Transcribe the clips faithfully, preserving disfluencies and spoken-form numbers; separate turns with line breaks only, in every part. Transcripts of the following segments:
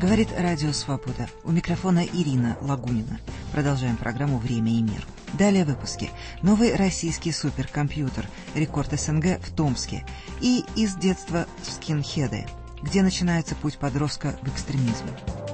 Говорит Радио Свобода. У микрофона Ирина Лагунина. Продолжаем программу «Время и мир». Далее в выпуске. Новый российский суперкомпьютер. Рекорд СНГ в Томске. И из детства скинхеды. Где начинается путь подростка в экстремизм.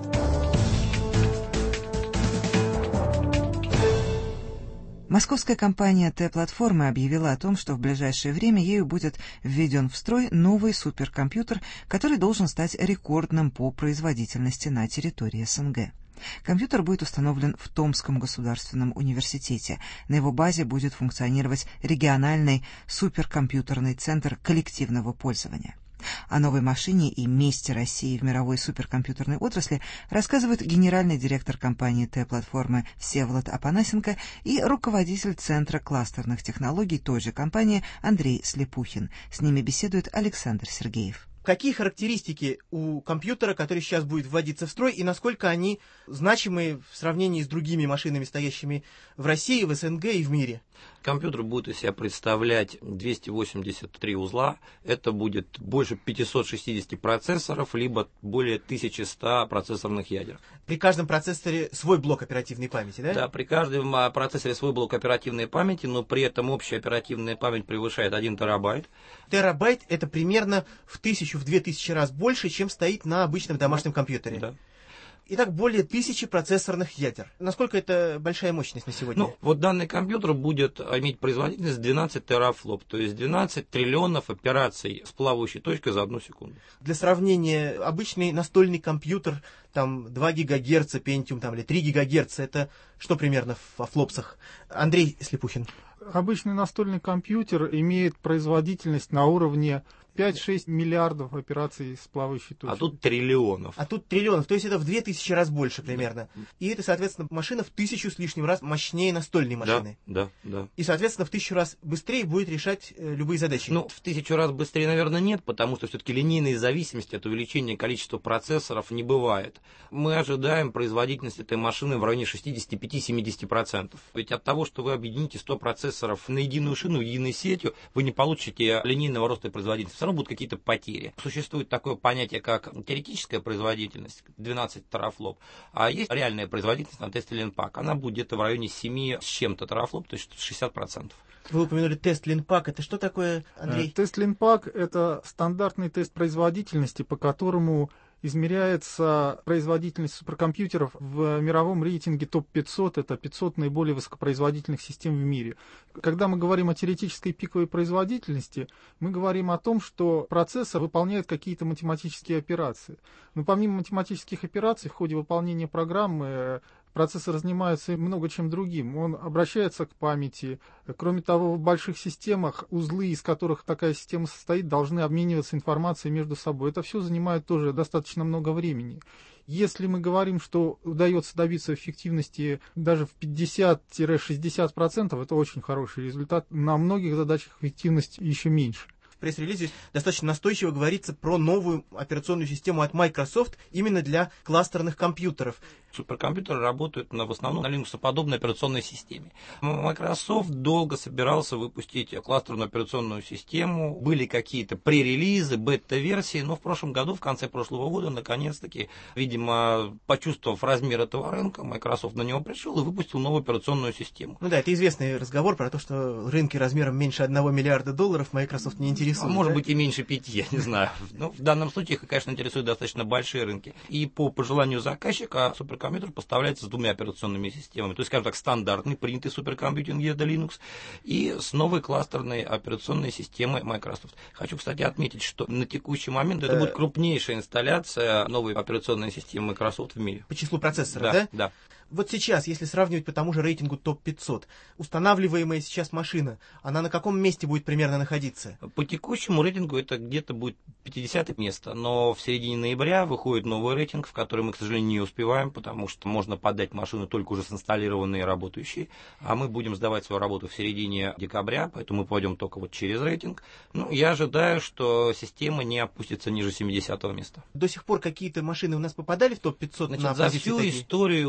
Московская компания Т-платформы объявила о том, что в ближайшее время ею будет введен в строй новый суперкомпьютер, который должен стать рекордным по производительности на территории СНГ. Компьютер будет установлен в Томском государственном университете. На его базе будет функционировать региональный суперкомпьютерный центр коллективного пользования. О новой машине и месте России в мировой суперкомпьютерной отрасли рассказывают генеральный директор компании Т-платформы Всеволод Апанасенко и руководитель Центра кластерных технологий той же компании Андрей Слепухин. С ними беседует Александр Сергеев.
Какие характеристики у компьютера, который сейчас будет вводиться в строй, и насколько они значимы в сравнении с другими машинами, стоящими в России, в СНГ и в мире?
Компьютер будет из себя представлять двести восемьдесят три узла. Это будет больше пятьсот шестьдесят процессоров, либо более тысяча сто процессорных ядер.
При каждом процессоре свой блок оперативной памяти, да?
Да, при каждом процессоре свой блок оперативной памяти, но при этом общая оперативная память превышает один терабайт.
Терабайт — это примерно в тысячу, в две тысячи раз больше, чем стоит на обычном домашнем компьютере.
Да.
Итак, более тысячи процессорных ядер. Насколько это большая мощность на сегодня?
Ну, вот данный компьютер будет иметь производительность двенадцать терафлоп, то есть двенадцать триллионов операций с плавающей точкой за одну секунду.
Для сравнения, обычный настольный компьютер, там два гигагерца Pentium, там, или три гигагерца, это что примерно во флопсах? Андрей Слепухин.
Обычный настольный компьютер имеет производительность на уровне пять-шесть миллиардов операций с плавающей точкой.
А тут триллионов.
А тут триллионов, то есть это в две тысячи раз больше примерно. Да. И это, соответственно, машина в тысячу с лишним раз мощнее настольной машины.
Да, да, да.
И, соответственно, в тысячу раз быстрее будет решать э, любые задачи.
Ну, в тысячу раз быстрее, наверное, нет, потому что все-таки линейной зависимости от увеличения количества процессоров не бывает. Мы ожидаем производительность этой машины в районе шестьдесят пять - семьдесят процентов. Ведь от того, что вы объедините сто процессоров на единую шину, единой сетью, вы не получите линейного роста производительности. Все равно будут какие-то потери. Существует такое понятие, как теоретическая производительность, двенадцать терафлоп, а есть реальная производительность на тесте Линпак. Она будет где-то в районе семь с чем-то терафлоп, то есть шестьдесят процентов.
Вы упомянули тест Линпак. Это что такое, Андрей?
Тест Линпак — это стандартный тест производительности, по которому измеряется производительность суперкомпьютеров в мировом рейтинге топ пятьсот, это пятьсот наиболее высокопроизводительных систем в мире. Когда мы говорим о теоретической пиковой производительности, мы говорим о том, что процессор выполняет какие-то математические операции. Но помимо математических операций, в ходе выполнения программы процессор занимается много чем другим. Он обращается к памяти. Кроме того, в больших системах узлы, из которых такая система состоит, должны обмениваться информацией между собой. Это все занимает тоже достаточно много времени. Если мы говорим, что удается добиться эффективности даже в пятьдесят-шестьдесят процентов, это очень хороший результат. На многих задачах эффективность еще меньше.
В пресс-релизе достаточно настойчиво говорится про новую операционную систему от Microsoft именно для кластерных компьютеров.
Суперкомпьютеры работают на, в основном на Linux-подобной операционной системе. Microsoft долго собирался выпустить кластерную операционную систему. Были какие-то пререлизы, бета-версии, но в прошлом году, в конце прошлого года, наконец-таки, видимо, почувствовав размер этого рынка, Microsoft на него пришел и выпустил новую операционную систему.
Ну да, это известный разговор про то, что рынки размером меньше одного миллиарда долларов Microsoft не интересует.
А может
да?
быть и меньше пяти, я не знаю. Но в данном случае их, конечно, интересуют достаточно большие рынки. И по пожеланию заказчика суперкомпьютер поставляется с двумя операционными системами. То есть, скажем так, стандартный, принятый суперкомпьютинг и Linux, и с новой кластерной операционной системой Microsoft. Хочу, кстати, отметить, что на текущий момент это будет крупнейшая инсталляция новой операционной системы Microsoft в мире.
По числу процессоров,
да?
Да,
да.
Вот сейчас, если сравнивать по тому же рейтингу топ пятьсот, устанавливаемая сейчас машина, она на каком месте будет примерно находиться?
По текущему рейтингу это где-то будет пятидесятое место, но в середине ноября выходит новый рейтинг, в который мы, к сожалению, не успеваем, потому что можно подать машину только уже с инсталлированной и работающей, а мы будем сдавать свою работу в середине декабря, поэтому мы пойдем только вот через рейтинг. Ну, я ожидаю, что система не опустится ниже семидесятого места.
До сих пор какие-то машины у нас попадали в топ пятьсот?
Значит,
на
за
позиции
всю
такие?
историю этого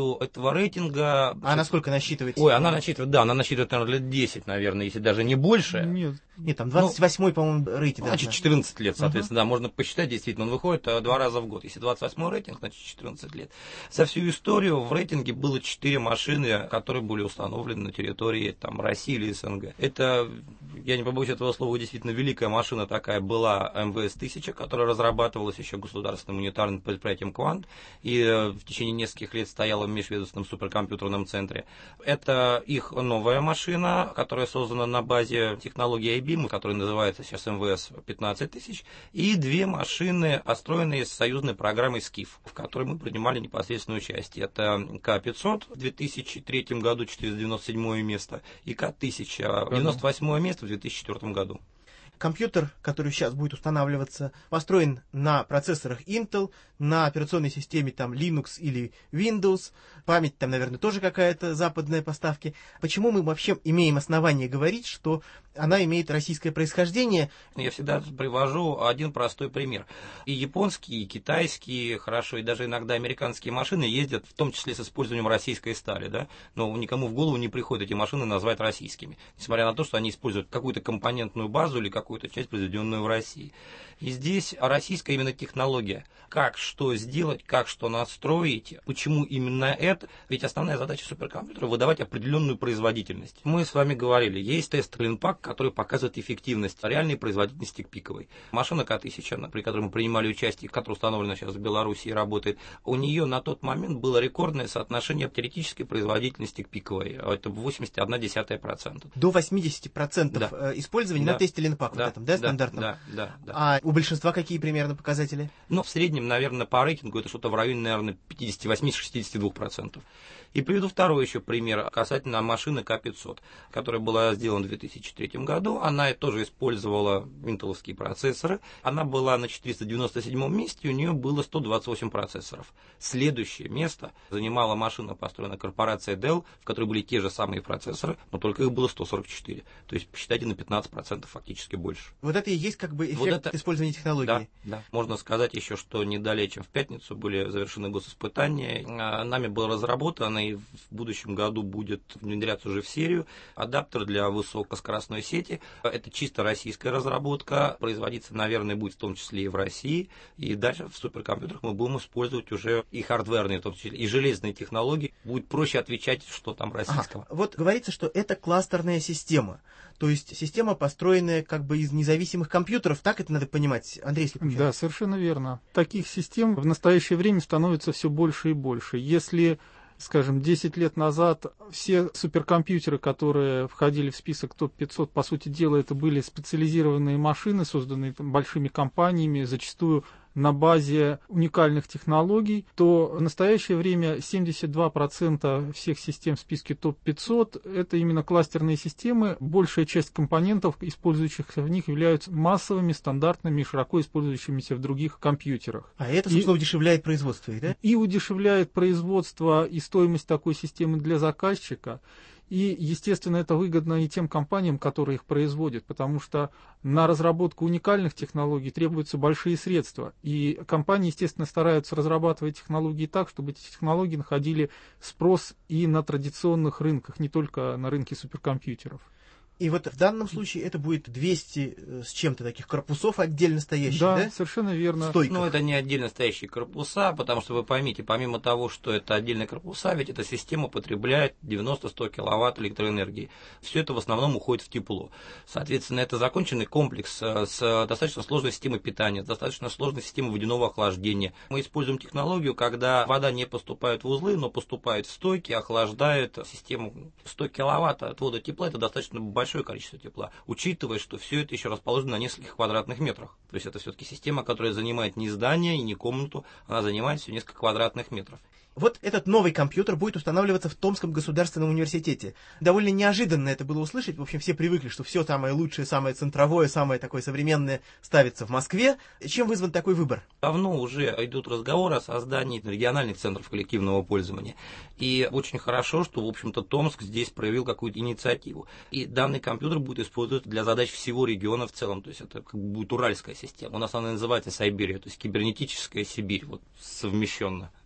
этого рейтинга...
А она сколько насчитывает?
Ой, она насчитывает, да, она насчитывает, наверное, лет десять, наверное, если даже не больше.
Нет.
Нет, там двадцать восьмой, ну, по-моему, рейтинг.
Значит, четырнадцать лет, соответственно, uh-huh. да, можно посчитать, действительно, он выходит два раза в год. Если двадцать восьмой рейтинг, значит четырнадцать лет. За всю историю в рейтинге было четыре машины, которые были установлены на территории там, России или СНГ. Это, я не побоюсь этого слова, действительно великая машина такая была эм вэ эс тысяча, которая разрабатывалась еще государственным унитарным предприятием «Квант» и в течение нескольких лет стояла в межведомственном суперкомпьютерном центре. Это их новая машина, которая создана на базе технологии ай би эм, которая называется сейчас эм вэ эс пятнадцать тысяч, и две машины, построенные с союзной программой «Скиф», в которой мы принимали непосредственное участие. Это ка пятьсот в две тысячи третьем году, четыреста девяносто седьмое место, и ка тысяча, девяносто восьмое место в две тысячи четвёртом году.
Компьютер, который сейчас будет устанавливаться, построен на процессорах Intel, на операционной системе там Linux или Windows, память там, наверное, тоже какая-то западная поставки. Почему мы вообще имеем основание говорить, что она имеет российское происхождение?
Я всегда привожу один простой пример. И японские, и китайские, хорошо, и даже иногда американские машины ездят, в том числе с использованием российской стали, да, но никому в голову не приходит эти машины назвать российскими, несмотря на то, что они используют какую-то компонентную базу или какую-то какую-то часть, произведенную в России. И здесь российская именно технология. Как что сделать, как что настроить, почему именно это. Ведь основная задача суперкомпьютера — выдавать определенную производительность. Мы с вами говорили, есть тест Клинпак, который показывает эффективность реальной производительности к пиковой. Машина ка тысяча, при которой мы принимали участие, которая установлена сейчас в Беларуси и работает, у нее на тот момент было рекордное соотношение теоретической производительности к пиковой. Это восемьдесят одна десятая процента.
До восемьдесят процентов да. использования
да.
на тесте Линпак,
да.
вот этом, да,
да.
стандартном?
Да, да, да.
А у большинства какие примерно показатели?
Ну, в среднем, наверное, по рейтингу это что-то в районе, наверное, пятьдесят восемь - шестьдесят два процента. И приведу второй еще пример касательно машины ка пятьсот, которая была сделана в две тысячи третьем году. Она тоже использовала интеловские процессоры. Она была на четыреста девяносто седьмом месте, у нее было сто двадцать восемь процессоров. Следующее место занимала машина, построенная корпорацией Dell, в которой были те же самые процессоры, но только их было сто сорок четыре. То есть, посчитайте, на пятнадцать процентов фактически больше.
Вот это и есть как бы эффект вот это... использования технологии.
Да, да. Можно сказать еще, что не далее, чем в пятницу, были завершены госиспытания. Нами был разработан и в будущем году будет внедряться уже в серию адаптер для высокоскоростной сети. Это чисто российская разработка. Производиться, наверное, будет в том числе и в России. И дальше в суперкомпьютерах мы будем использовать уже и хардверные, в том числе и железные технологии. Будет проще отвечать, что там российского.
Ага. Вот говорится, что это кластерная система. То есть система, построенная как бы из независимых компьютеров. Так это надо понимать, Андрей Слепухин?
Да, совершенно верно. Таких систем в настоящее время становится все больше и больше. Если, скажем, десять лет назад все суперкомпьютеры, которые входили в список топ пятьсот, по сути дела, это были специализированные машины, созданные там большими компаниями, зачастую на базе уникальных технологий, то в настоящее время семьдесят два процента всех систем в списке топ пятьсот это именно кластерные системы. Большая часть компонентов, использующихся в них, являются массовыми, стандартными, широко использующимися в других компьютерах.
А это, собственно, и, удешевляет производство их, да?
И удешевляет производство и стоимость такой системы для заказчика. И, естественно, это выгодно и тем компаниям, которые их производят, потому что на разработку уникальных технологий требуются большие средства. И компании, естественно, стараются разрабатывать технологии так, чтобы эти технологии находили спрос и на традиционных рынках, не только на рынке суперкомпьютеров.
И вот в данном случае это будет двести с чем-то таких корпусов отдельно стоящих, да?
Да, совершенно верно.
Стойках.
Ну, это не отдельно стоящие корпуса, потому что вы поймите, помимо того, что это отдельные корпуса, ведь эта система потребляет девяносто - сто киловатт электроэнергии. Все это в основном уходит в тепло. Соответственно, это законченный комплекс с достаточно сложной системой питания, с достаточно сложной системой водяного охлаждения. Мы используем технологию, когда вода не поступает в узлы, но поступает в стойки, охлаждает систему. сто киловатт отвода тепла – это достаточно большое количество тепла, учитывая, что все это еще расположено на нескольких квадратных метрах. То есть это все-таки система, которая занимает не здание и не комнату, она занимает всего несколько квадратных метров.
Вот этот новый компьютер будет устанавливаться в Томском государственном университете. Довольно неожиданно это было услышать. В общем, все привыкли, что все самое лучшее, самое центровое, самое такое современное ставится в Москве. Чем вызван такой выбор?
Давно уже идут разговоры о создании региональных центров коллективного пользования. И очень хорошо, что, в общем-то, Томск здесь проявил какую-то инициативу. И данный компьютер будет использоваться для задач всего региона в целом. То есть это как бы будет уральская система. У нас она называется Сайберия, то есть кибернетическая Сибирь, вот совмещенно.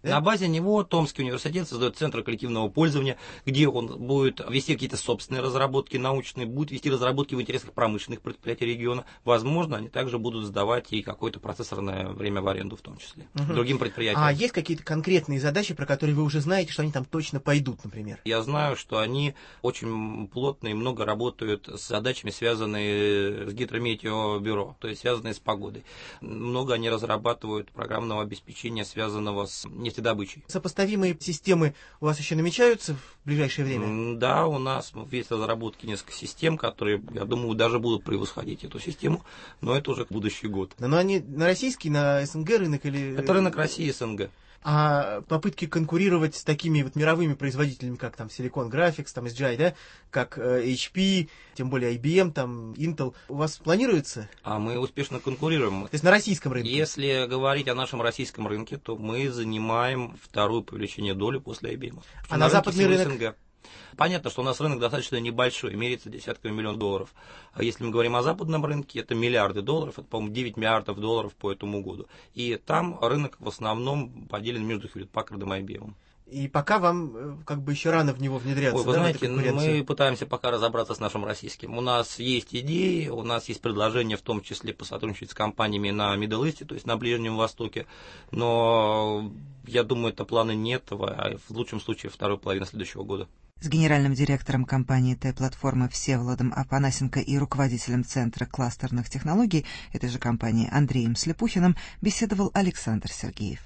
Да?
На базе него Томский университет создает центр коллективного пользования, где он будет вести какие-то собственные разработки научные, будет вести разработки в интересах промышленных предприятий региона. Возможно, они также будут сдавать и какое-то процессорное время в аренду в том числе, угу. другим предприятиям.
А есть какие-то конкретные задачи, про которые вы уже знаете, что они там точно пойдут, например?
Я знаю, что они очень плотно и много работают с задачами, связанные с гидрометеобюро, то есть связанные с погодой. Много они разрабатывают программного обеспечения, связанного с нефтедобычей.
Сопоставимые системы у вас еще намечаются в ближайшее время?
Да, у нас есть разработки несколько систем, которые, я думаю, даже будут превосходить эту систему, но это уже будущий год.
Но они на российский, на СНГ рынок или...
Это рынок России и СНГ.
А попытки конкурировать с такими вот мировыми производителями, как там Silicon Graphics, там эс джи ай, да, как эйч пи, тем более ай би эм, там Intel, у вас планируется?
А мы успешно конкурируем.
То есть на российском рынке?
Если говорить о нашем российском рынке, то мы занимаем вторую по величине долю после ай би эм.
А на, на западный рынок?
СНГ. Понятно, что у нас рынок достаточно небольшой, меряется десятками миллионов долларов. А если мы говорим о западном рынке, это миллиарды долларов, это, по-моему, девять миллиардов долларов по этому году. И там рынок в основном поделен между Хьюлетт-Паккардом и ай би эм.
И пока вам как бы еще рано в него внедряться.
Ой, вы
да,
знаете, мы пытаемся пока разобраться с нашим российским. У нас есть идеи, у нас есть предложения, в том числе посотрудничать с компаниями на Middle East, то есть на Ближнем Востоке. Но я думаю, это планы нет, а в лучшем случае второй половины следующего года.
С генеральным директором компании Т-платформы Всеволодом Афанасенко и руководителем Центра кластерных технологий этой же компании Андреем Слепухиным беседовал Александр Сергеев.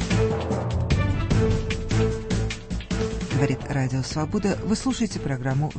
Говорит Радио Свобода. Вы слушаете программу